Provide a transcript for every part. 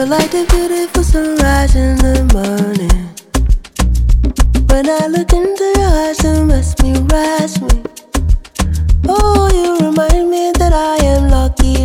like the beautiful sunrise in the morning. When I look into your eyes and rest me. Oh, you remind me that I am lucky.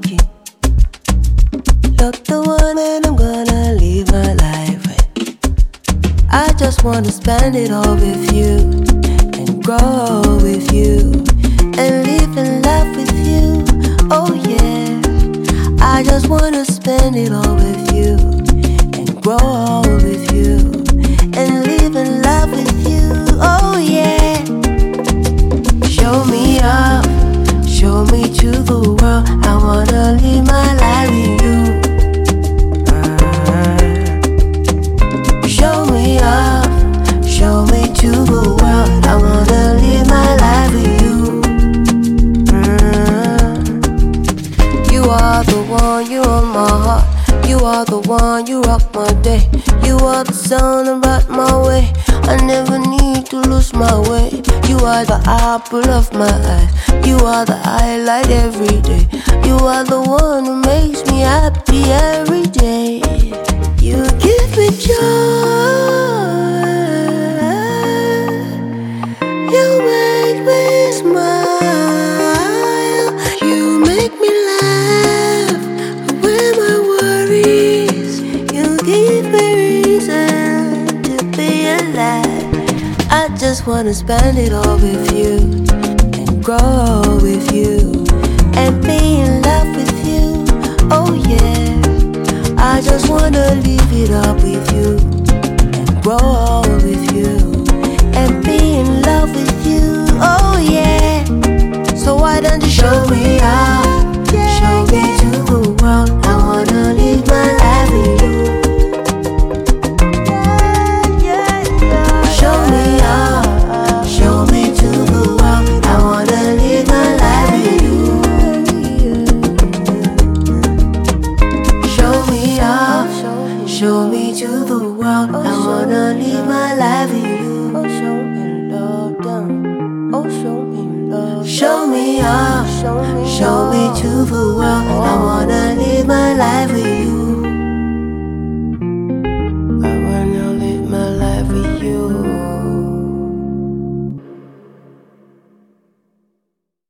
You're the one that I'm gonna live my life with. I just wanna spend it all with you, and grow with you, and live and laugh with you. Oh yeah, I just wanna spend it all with you, and grow with you, and live and laugh with you. Oh yeah. Show me up, show me to the world. I wanna live my life with you. Show me up, show me to the world. I wanna live my life with you. You are the one, you are my heart. You are the one, you rock my day. You are the sun about my way. I never need to lose my way. You are the apple of my eye. You are the highlight every day. You are the one who makes me happy every day. You give me joy. You make me smile. You make me laugh away my worries. You give me reason to be alive. I just wanna spend it all with you, and grow with you, and be in love with you. Oh yeah, I just wanna live it up with you, and grow with you, and be in love with you. Oh yeah. So why don't you show me out, show me to the world. I wanna live my life with you. Show me out, show me to the world. I wanna live my life with you. Show me out, show me to the world. I wanna live my life with you. Oh, show me love, down. Oh, show me love. Show me out, show me to the world. I wanna live my life with you.